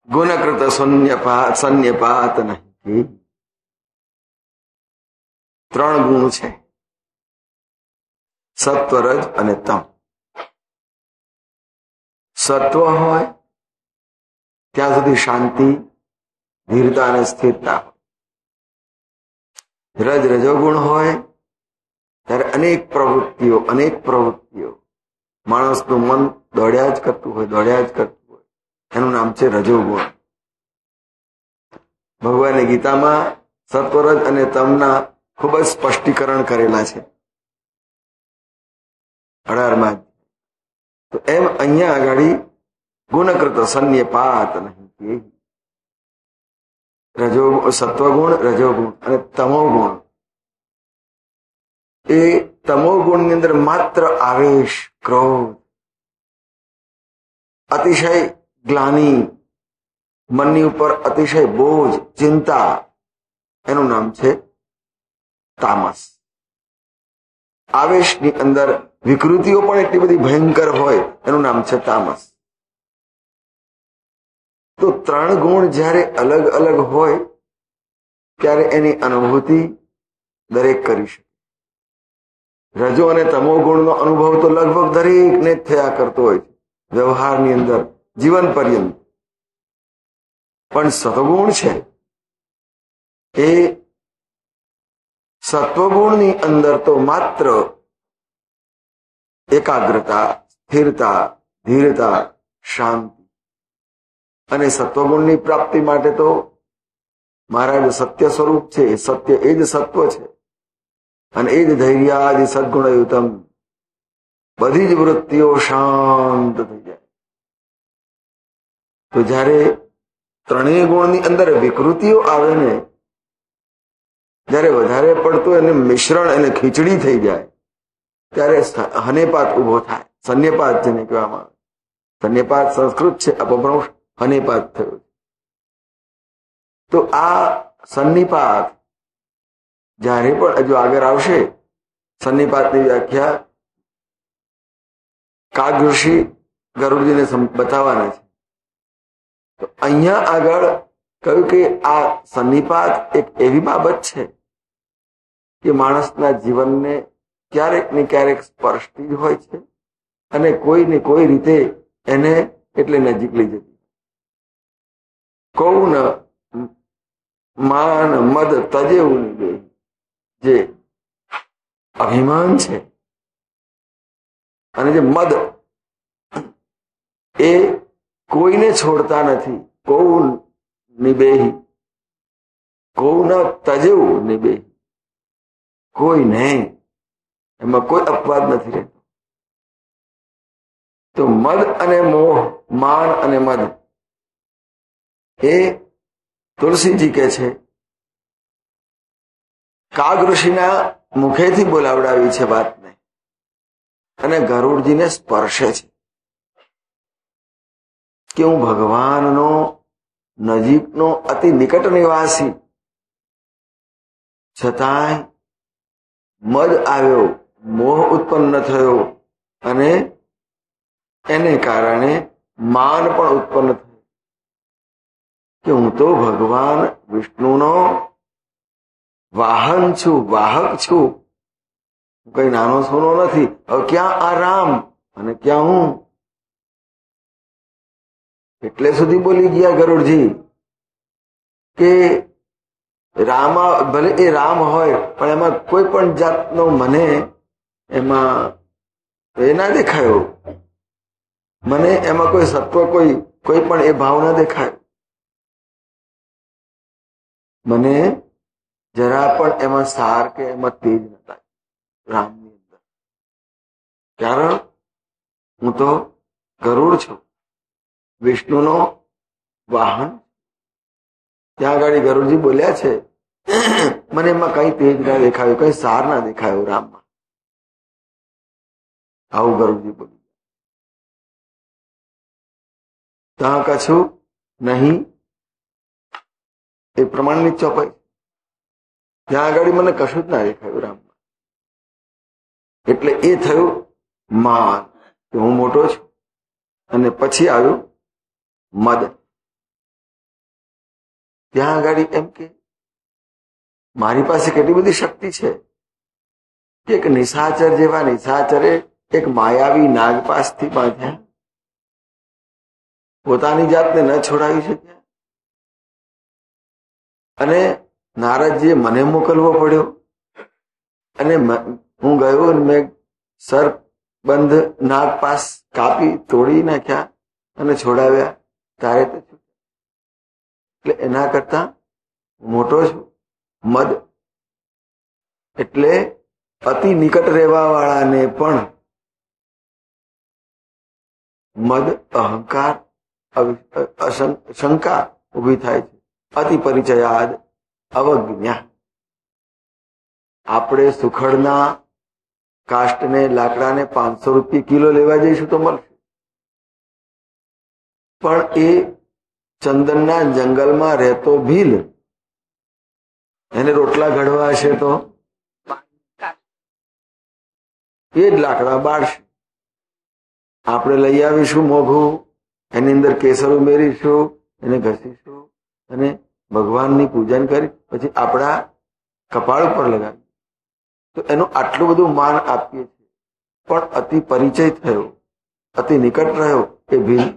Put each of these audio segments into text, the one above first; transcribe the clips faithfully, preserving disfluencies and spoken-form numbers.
ગુણકૃત શૂન્યપાત શૂન્યપાત નહીં. ત્રણ ગુણ છે, સત્વ, રજ અને તમ. સત્વ હોય ત્યાં સુધી શાંતિ, ધીરતા અને સ્થિરતા હોય. રજ રજોગુણ હોય ત્યારે અનેક પ્રવૃત્તિઓ અનેક પ્રવૃત્તિઓ માણસનું મન દોડ્યા જ કરતું હોય દોડ્યા જ કરતું હોય એનું નામ છે રજોગુણ. ભગવાને ગીતામાં સત્વરજ અને તમના ખૂબ જ સ્પષ્ટીકરણ કરેલા છે અઢારમાં. તો એમ અહીંયા આગળ ગુણકૃત શૂન્યપાત નહીં. રજો સત્વગુણ, રજોગુણ અને તમોગુણ. એ તમોગુણ ની અંદર માત્ર આવેશ, ક્રોધ, અતિશય ગ્લાની, મનની ઉપર અતિશય બોજ, ચિંતા, એનું નામ છે તામસ. આવેશની અંદર વિકૃતિઓ પણ એટલી બધી ભયંકર હોય એનું નામ છે તામસ. તો ત્રણ ગુણ જ્યારે અલગ અલગ હોય ત્યારે એની અનુભૂતિ દરેક કરી શકે. રજો અને તમો ગુણનો અનુભવ તો લગભગ દરેકને જ થયા કરતો હોય છે વ્યવહારની અંદર જીવન પર્યંત. પણ સત્વગુણ છે એ સત્વગુણની અંદર તો માત્ર એકાગ્રતા, સ્થિરતા, ધીરતા, શાંતિ. અને સત્વગુણની પ્રાપ્તિ માટે તો મહારાજ સત્ય સ્વરૂપ છે, સત્ય એ જ સત્વ છે અને એ જ ધૈર્યાદિ સદગુણયુતમ. બધી જ વૃત્તિઓ શાંત થઈ જાય. તો જ્યારે ત્રણેય ગુણની અંદર વિકૃતિઓ આવે ને, જ્યારે વધારે પડતું એને મિશ્રણ અને ખીચડી થઈ જાય ત્યારે હનેપાત ઉભો થાય. સન્યપાત જેને કહેવામાં આવે. સન્યપાત સંસ્કૃત છે, અપભ્રંશ હનેપાત થયો. તો આ સન્નિપાત જ્યારે પણ હજુ આગળ આવશે, સન્નિપાતની વ્યાખ્યા કાગ ઋષિ ગરુડજીને બતાવવાના છે. તો અહીંયા આગળ કહ્યું કે આ સન્નિપાત એક એવી બાબત છે કે માણસના જીવનને ક્યારેક ને ક્યારેક સ્પર્શતી જ હોય છે અને કોઈ ને કોઈ રીતે એને એટલે નજીક લઈ જતી. કૌન માન મદ તજેવું નહીં. જે અભિમાન છે અને જે મદ એ કોઈને છોડતા નથી. કૌન નિબેહી, કૌન તજેવું નિબેહી, કોઈ નહીં, એમાં કોઈ અપવાદ નથી રહેતો. તો મદ અને મોહ, માન અને મદ એ તુલસીજી કે છે કાગ ઋષિના મુખેથી બોલાવડાવી છે વાતને અને ગરુડજીને સ્પર્શે છે કે હું ભગવાનનો નજીકનો અતિ નિકટ નિવાસી છતાંય મદ આવ્યો, મોહ ઉત્પન્ન થયો અને એને કારણે માન પણ ઉત્પન્ન થયું કે હું તો ભગવાન વિષ્ણુનો વાહન છું, વાહક છું, કઈ નાનો સોનો નથી. હવે ક્યાં આ રામ અને ક્યાં હું? એટલે સુધી બોલી ગયા ગરુડજી કે રામા ભલે એ રામ હોય પણ એમાં કોઈ પણ જાતનો મને એમાં એ ના દેખાયો. મને એમાં કોઈ સત્વ કોઈ કોઈ પણ એ ભાવ ના દેખાયો. મને જરા પણ એમાં સાર કે એમાં તેજ નતા રામની અંદર. કારણ હું તો ગરુડ છું, વિષ્ણુનો વાહન. ત્યાં આગળ ગરુડજી બોલ્યા છે મને એમાં કઈ તેજ ના દેખાયું, કઈ સાર ના દેખાયો રામમાં. આવું ગરુડજી બોલ્યું. ત્યાં કશું નહીં એ પ્રમાણની ચોપાઈ. ત્યાં આગળ મને કશું જ ના દેખાયું રામમાં. એટલે એ થયું માન કે હું મોટો છું. અને પછી આવ્યું મદ ત્યાં આગળ એમ કે મારી પાસે કેટલી બધી શક્તિ છે. એક નિશાચર જેવા નિશાચરે એક માયાવી નાગપાસથી બાંધ્યા, પોતાની જાતને ન છોડાવી શક્યા, અને નારદજીએ મને મોકલવો પડ્યો, અને હું ગયો અને મેં સર્પબંધ નાગપાસ કાપી તોડી નાખ્યા અને છોડાવ્યા. તારે તો એટલે એના કરતા મોટો છું. મદ એટલે અતિ નિકટ રહેવા વાળાને પણ મદ, અહંકાર, શંકા ઉભી થાય છે. અતિ પરિચયાદ અવજ્ઞા. આપણે સુખડના કાષ્ટને લાકડાને પાંચસો રૂપિયા કિલો લેવા જઈશું તો મળશે, પણ એ ચંદનના જંગલમાં રહેતો ભીલ એને રોટલા ઘડવા હશે તો એ જ લાકડા બાળશે. આપણે લઈ આવીશું મોઘું, એની અંદર કેસર ઉમેરીશું, એને ઘસીશું અને ભગવાનની પૂજન કરી પછી આપણા કપાળ ઉપર લગાવીએ તો એનું આટલું બધું માન આપીએ છીએ. પણ અતિ પરિચય થયો, અતિ નિકટ રહ્યો એ ભીલ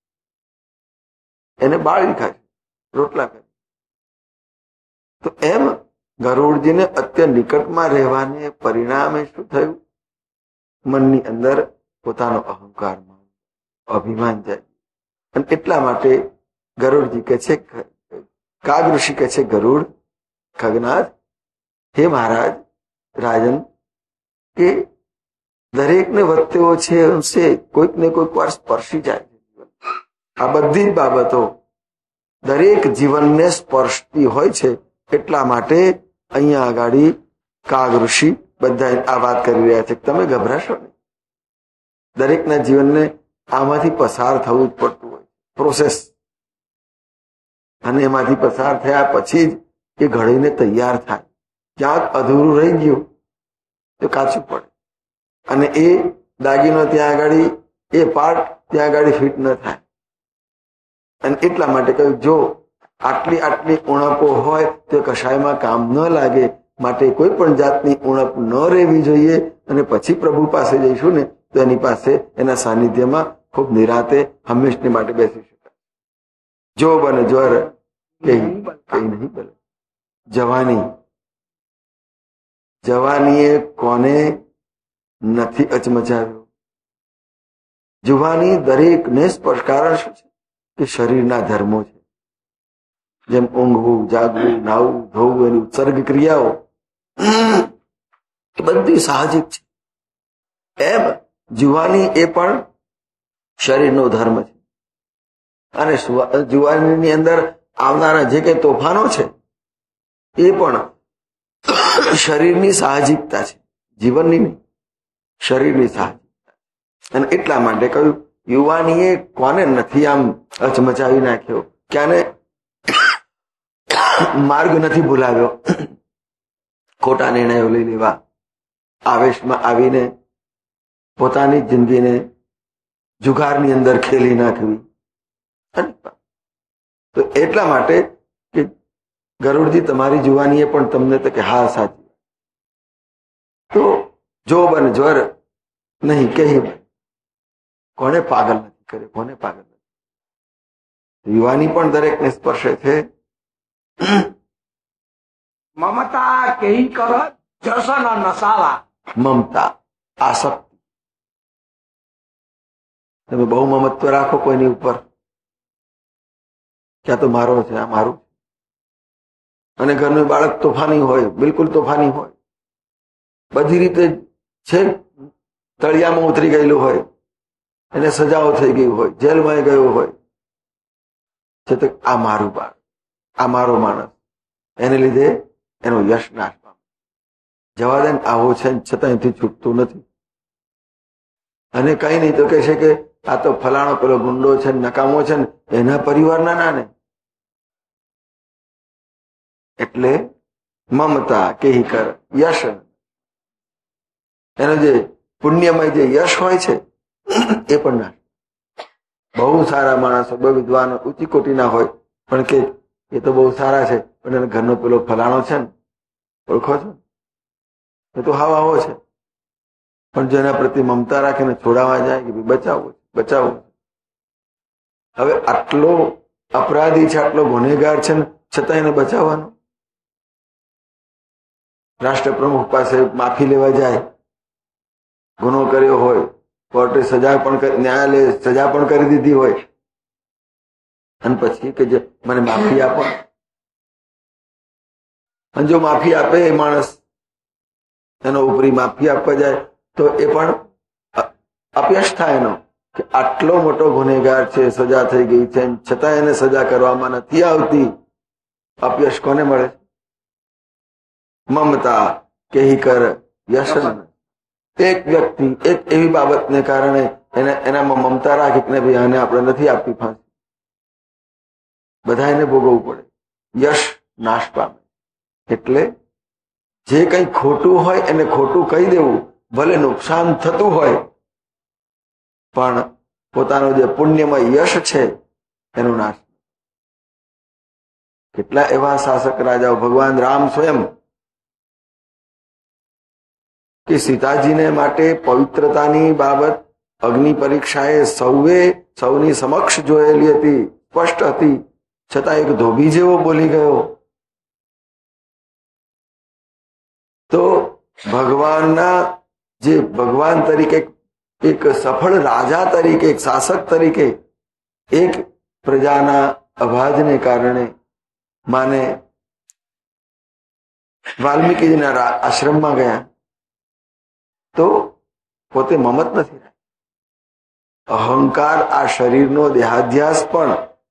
એને બાળી ખાય, રોટલા કરે. તો એમ ગરુડજીને અત્યંત નિકટમાં રહેવાને પરિણામે શું થયું? મનની અંદર પોતાનો અહંકાર, અભિમાન જાય. અને એટલા માટે ગરુડજી કે છે, કાગ ઋષિ કે છે, ગરુડ ખગનાથ, હે મહારાજ રાજન, કે દરેકને વધ્યો છે અંશે કોઈક ને કોઈક વાર સ્પર્શી જાય છે. આ બધી જ બાબતો દરેક જીવનને સ્પર્શતી હોય છે. એટલા માટે અહીંયા આગળ કાગ ઋષિ બધા આ વાત કરી રહ્યા છે. તમે ગભરાશો નહીં, દરેકના જીવનને આમાંથી પસાર થવું જ પડતું હોય, પ્રોસેસ. અને એમાંથી પસાર થયા પછી જ એ ઘડીને તૈયાર થાય. ક્યાંક અધૂરું રહી ગયું તો કાચું પડે, અને એ દાગીનો ત્યાં આગળ, એ પાર્ટ ત્યાં આગળ ફિટ ન થાય. અને એટલા માટે કહ્યું, જો આટલી આટલી ઉણપો હોય તો કશાયમાં કામ ન લાગે. માટે કોઈ પણ જાતની ઉણપ ન રહેવી જોઈએ. અને પછી પ્રભુ પાસે જઈશું ને તો એની પાસે, એના સાનિધ્યમાં ખૂબ નિરાતે હંમેશને માટે બેસી શકાય. જો બને જ્વર કઈ કઈ નહીં બને. જવાની જવાનીએ કોને નથી અચમચાવ્યો? જુવાની દરેકને સ્પર્શ. કારણ શું છે? કે શરીરના ધર્મો છે. જેમ ઊંઘવું, જાગવું, નાવું, ધોવું, એની ઉત્સર્ગ ક્રિયાઓ એ બધી સાહજિક છે. એમ જુવાની એ પણ શરીરનો ધર્મ છે. અને જુવાનીની અંદર આવનારા જે કઈ તોફાનો છે એ પણ શરીરની સાહજિકતા છે, જીવનની નહીં, શરીરની સાહજિકતા. અને એટલા માટે કહ્યું, યુવાનીએ કોને નથી આમ અચમચાવી નાખ્યો, ક્યાંને માર્ગ નથી ભૂલાવ્યો. ખોટા નિર્ણયો લઈ લેવા, આવેશમાં આવીને પોતાની જિંદગીને જુગારની અંદર ખેલી નાખવી. તો એટલા માટે કે ગરુડજી તમારી જુવાનીએ પણ તમને તો કે હા સાચી. તો જો બને જ્વર નહીં કહી, કોને પાગલ નથી કરે, કોને પાગલ નથી. યુવાની પણ દરેકને સ્પર્શે છે. મમતા કહી કર જસન નસાવા. મમતા, આસક્તિ. તમે બહુ મમત્વ રાખો કોઈની ઉપર, ક્યાં તો મારો છે, આ મારું. અને ઘરનું બાળક તોફાની હોય, બિલકુલ તોફાની હોય, બધી રીતે છે તળિયામાં ઉતરી ગયેલું હોય, એને સજાઓ થઈ ગઈ હોય, જેલમાં ગયો હોય, છતાં આ મારું બાળક, આ મારો માણસ, એને લીધે એનો યશ નાશ પામે. જવા દે, આવો છે છતાં એથી છૂટતું નથી. અને કઈ નહીં તો કહે છે કે આ તો ફલાણો પેલો ગુંડો છે, નકામો છે ને, એના પરિવારના ના ને. એટલે મમતા કેહી કર યશ, એનો જે પુણ્યમય જે યશ હોય છે એ પણ ના. બહુ સારા માણસો, બહુ વિદ્વાનો, ઊંચી કોટીના હોય, પણ કે એ તો બહુ સારા છે, પણ એને ઘરનો પેલો ફલાણો છે ને, ઓળખો છો, એ તો હાવ આવો છે. પણ જેના પ્રત્યે મમતા રાખીને છોડાવવા જાય કે બચાવવું બચાવવું. હવે આટલો અપરાધી છે, આટલો ગુનેગાર છે ને છતાં એને બચાવવાનો. રાષ્ટ્ર પ્રમુખ પાસે માફી લેવા જાય, ગુનો કર્યો હોય, કોર્ટે સજા પણ ન્યાયાલય સજા પણ કરી દીધી હોય, અને પછી કે જે મને માફી આપો, અને જો માફી આપે એ માણસ એનો ઉપરી માફી આપવા જાય તો એ પણ અપયશ થાય એનો, કે આટલો મોટો ગુનેગાર છે, સજા થઈ ગઈ છે, છતાં એને સજા કરવામાં નથી આવતી. અપયશ કોને મળે? મમતા કેહી કર યશન. એક વ્યક્તિ એક એવી બાબતને કારણે એને એનામાં મમતા રાખી કે ભાઈ આને આપણે નથી આપવી ફાંસી, બધા એને ભોગવવું પડે, યશ નાશ પામે. એટલે જે કંઈ ખોટું હોય એને ખોટું કહી દેવું, ભલે નુકસાન થતું હોય, પણ પોતાનો જે પુણ્યમય યશ છે એનો નાશ. કેટલા એવા શાસક રાજાઓ, ભગવાન રામ સ્વયં કે સીતાજીને માટે પવિત્રતાની બાબત અગ્નિ પરીક્ષાએ સૌએ સૌની સમક્ષ જોયેલી હતી, સ્પષ્ટ હતી, છતાં એક ધોબી જેવો બોલી ગયો. તો ભગવાનના જે ભગવાન તરીકે એક સફળ રાજા તરીકે, એક શાસક તરીકે એક પ્રજાના અભાજને કારણે માને વાલ્મીકીજીના આશ્રમમાં ગયા તો પોતે મમત નથી રહ્યા. અહંકાર, આ શરીરનો દેહાધ્યાસ પણ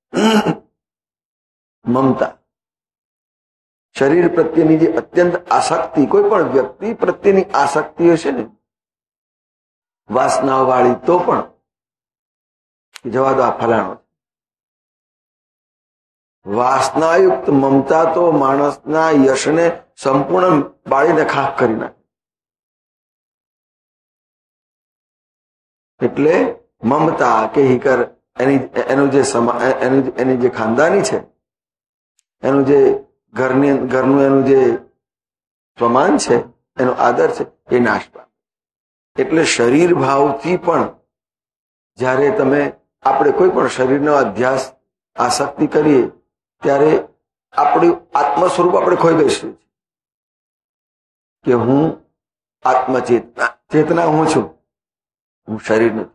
મમતા, શરીર પ્રત્યેની જે અત્યંત આસક્તિ, કોઈ પણ વ્યક્તિ પ્રત્યેની આસક્તિ હશે ને વાસનાઓ વાળી, તો પણ જવા દો આ ફલાણો. વાસનાયુક્ત મમતા તો માણસના યશને સંપૂર્ણ બાળીને ખાખ કરી નાખે. એટલે મમતા કે હિકર એની એનું જે એનું એની જે ખાનદાની છે, એનું જે ઘરની ઘરનું એનું જે સ્વમાન છે, એનો આદર છે, એ નાશ પામે. એટલે શરીર ભાવથી પણ જ્યારે તમે આપણે કોઈ પણ શરીરનો અધ્યાસ આસક્તિ કરીએ ત્યારે આપણું આત્મ સ્વરૂપ આપણે ખોઈ બેસીએ છીએ કે હું આત્મચેતના ચેતના હું છું, હું શરીર નથી.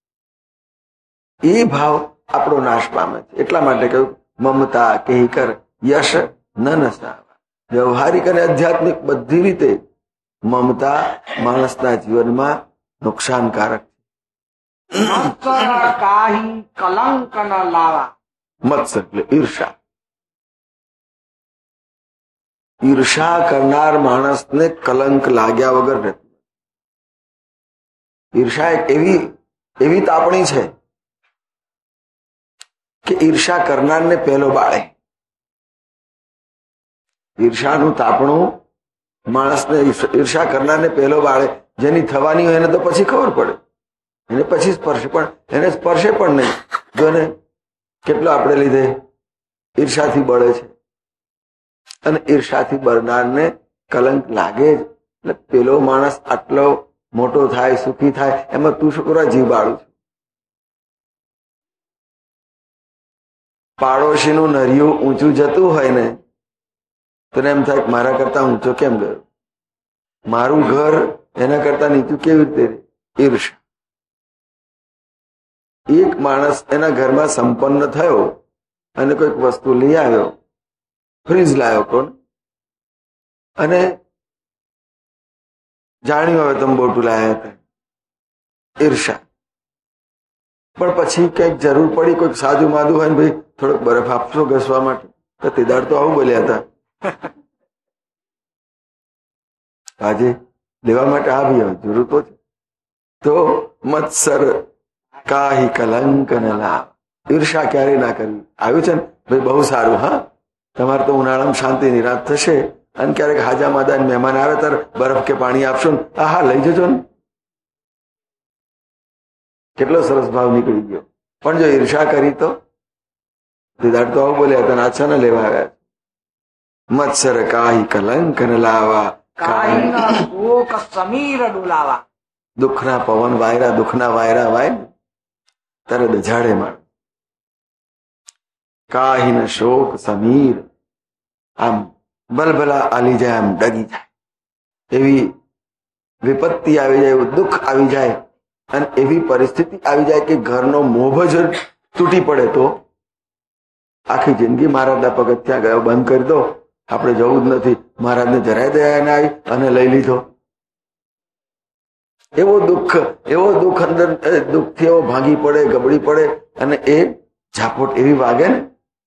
એ ભાવ આપણો નાશ પામે છે. એટલા માટે કહ્યું મમતા કેહી કર યશ ન નસાવા. વ્યવહારિક અને આધ્યાત્મિક બધી રીતે મમતા માણસના જીવનમાં નુકસાનકારક. કાહી કલંક ન લાવા. મત્સર એટલે ઈર્ષા. ઈર્ષા કરનાર માણસને કલંક લાગ્યા વગર નથી. ઈર્ષા એક એવી એવી તાપણી છે કે ઈર્ષા કરનારને પહેલો બાળે. ઈર્ષાનું તાપણું માણસને ઈર્ષા કરનારને પહેલો બાળે. જેની થવાની હોય એને તો પછી ખબર પડે, એને પછી સ્પર્શે, પણ એને સ્પર્શે પણ નહીં. જો એને કેટલો આપણે લીધે ઈર્ષાથી બળે છે, અને ઈર્ષાથી બળનારને કલંક લાગે જ. એટલે પેલો માણસ આટલો મોટો થાય, સુખી થાય, એમાં તું શું કરવા જીવ બાળું છું? પાડોશીનું નરિયું ઊંચું જતું હોય ને તો એમ થાય મારા કરતા ઊંચો કેમ ગયો, મારું ઘર એના કરતા નીચું કેવી રીતે? ઈર્ષા. એક માણસ એના ઘરમાં સંપન્ન થયો અને કોઈક વસ્તુ લઈ આવ્યો, ફ્રીજ લાવ્યો કોણ, અને જાણ્યું હવે તમે બોટું લાયા હતા, ઈર્ષા. પણ પછી કંઈક જરૂર પડી, કોઈક સાજુ માદું હોય ને ભાઈ થોડોક બરફ આપશો ઘસવા માટે, તો તે દાડ તો આવું બોલ્યા હતા, આજે લેવા માટે આવી હવે જરૂર તો છે. તો મત્સર કાહી કલંક ન લાવ. ઈર્ષા ક્યારે ના કરવી. આવ્યું છે ને ભાઈ બહુ સારું, હા તમારે તો ઉનાળામાં શાંતિ નિરાશ થશે, અને ક્યારેક હાજા માદા મહેમાન આવે ત્યારે બરફ કે પાણી આપશો ને, હા હા લઈ જજો ને. કેટલો સરસ ભાવ નીકળી ગયો. પણ જો ઈર્ષા કરી તો તે દાડ તો આવું બોલ્યા હતા, આછા ન લેવા આવ્યા. મત્સર કાહી કલંક ન લાવા, કાહી ના શોક સમીર ડોલાવા. દુઃખના પવન વાયરા, દુઃખના વાયરા વાય ને ત્યારે દજાડે માણ. કાહી ન શોક સમીર, આમ બલબલા આલી જાય, આમ ડગી જાય, એવી વિપત્તિ આવી જાય, એવું દુઃખ આવી જાય, અને એવી પરિસ્થિતિ આવી જાય કે ઘરનો મોભ જ તૂટી પડે તો આખી જિંદગી મહારાજના પગથિયાં ગયો બંધ કરી દો, આપણે જવું જ નથી, મહારાજને જરાય દયા ના આવી અને લઈ લીધો. એવો દુઃખ એવો દુઃખ અંદર દુઃખથી એવો ભાંગી પડે, ગબડી પડે, અને એ ઝાપટ એવી વાગે ને.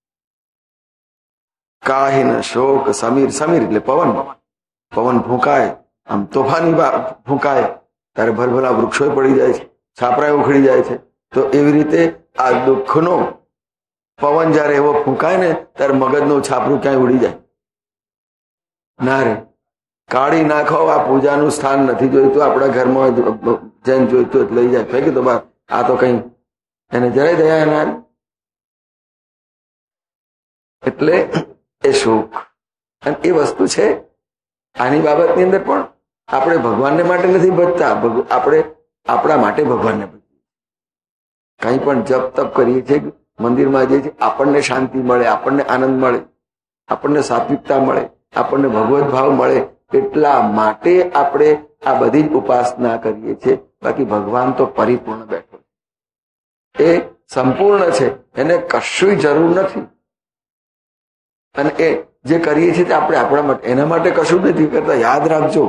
કાહી ન શોક સમીર, સમીર એટલે પવન, પવન ફૂંકાય, આમ તોફાની ફૂંકાય ત્યારે ભલભલા વૃક્ષો પડી જાય છે, છાપરા ઉખડી જાય છે. તો એવી રીતે આ દુઃખનો પવન જયારે એવો ફૂંકાય ને ત્યારે મગજનું છાપરું ક્યાંય ઉડી જાય. ના રે, કાઢી નાખો, આ પૂજાનું સ્થાન નથી જોઈતું, આપણા ઘરમાં જેને જોઈતું લઈ જાય, ફેંકી દો બહાર. આ તો કઈ એને જરાય દયા ના. એટલે એ સુખ અને એ વસ્તુ છે. આની બાબતની અંદર પણ આપણે ભગવાનને માટે નથી ભજતા, આપણે આપણા માટે ભગવાનને ભજીએ. કઈ પણ જપ તપ કરીએ છીએ, મંદિરમાં જઈએ છીએ, આપણને શાંતિ મળે, આપણને આનંદ મળે, આપણને સાત્વિકતા મળે, આપણને ભગવત ભાવ મળે, એટલા માટે આપણે આ બધી જ ઉપાસના કરીએ છીએ. બાકી ભગવાન તો પરિપૂર્ણ બેઠો છે, એ સંપૂર્ણ છે, એને કશું જરૂર નથી. અને એ જે કરીએ છીએ તે આપણે આપણા માટે, એના માટે કશું નથી કરતા, યાદ રાખજો.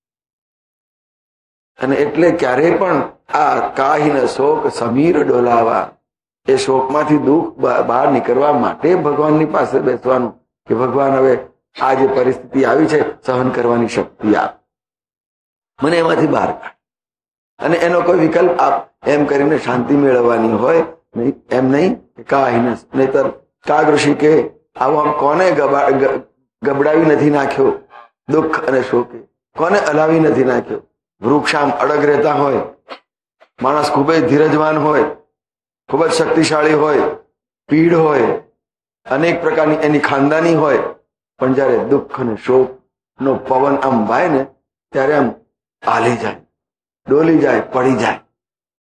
અને એટલે ક્યારેય પણ આ કાહીને શોક સમીર ડોલાવા, એ શોકમાંથી દુઃખ બહાર નીકળવા માટે ભગવાનની પાસે બેસવાનું કે ભગવાન હવે આ જે પરિસ્થિતિ આવી છે સહન કરવાની શક્તિ આપ, મને એમાંથી બહાર કાઢ. અને એનો કોઈ વિકલ્પ આપ, એમ કરીને શાંતિ મેળવવાની હોય નહીં, એમ નહીં કાહીને. નહીતર કાગ ઋષિ કે આવું આમ કોને ગબડાવી નથી નાખ્યો દુઃખ અને શોકે, કોને હલાવી નથી નાખ્યો. વૃક્ષ આમ અડગ રહેતા હોય, માણસ ખૂબ જ ધીરજવાન હોય, ખૂબ જ શક્તિશાળી હોય, પીડ હોય, અનેક પ્રકારની એની ખાનદાની હોય, પણ જયારે દુઃખ અને શોક નો પવન આમ વાય ને ત્યારે આમ હાલી જાય, ડોલી જાય, પડી જાય.